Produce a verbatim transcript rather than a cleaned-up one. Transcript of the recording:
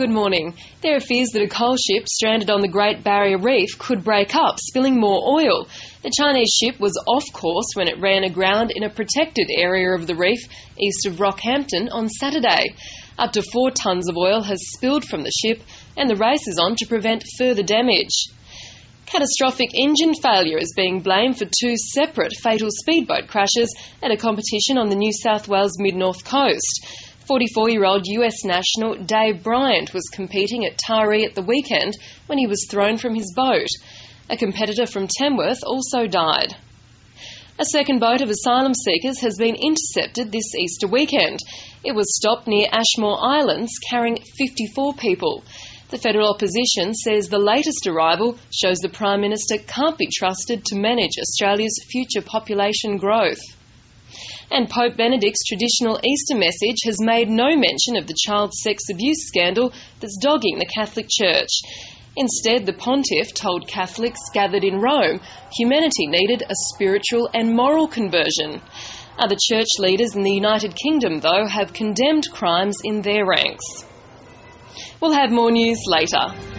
Good morning. There are fears that a coal ship stranded on the Great Barrier Reef could break up, spilling more oil. The Chinese ship was off course when it ran aground in a protected area of the reef east of Rockhampton on Saturday. Up to four tonnes of oil has spilled from the ship, and the race is on to prevent further damage. Catastrophic engine failure is being blamed for two separate fatal speedboat crashes at a competition on the New South Wales mid-north coast. forty-four-year-old U S national Dave Bryant was competing at Taree at the weekend when he was thrown from his boat. A competitor from Tamworth also died. A second boat of asylum seekers has been intercepted this Easter weekend. It was stopped near Ashmore Islands, carrying fifty-four people. The federal opposition says the latest arrival shows the Prime Minister can't be trusted to manage Australia's future population growth. And Pope Benedict's traditional Easter message has made no mention of the child sex abuse scandal that's dogging the Catholic Church. Instead, the pontiff told Catholics gathered in Rome humanity needed a spiritual and moral conversion. Other church leaders in the United Kingdom, though, have condemned crimes in their ranks. We'll have more news later.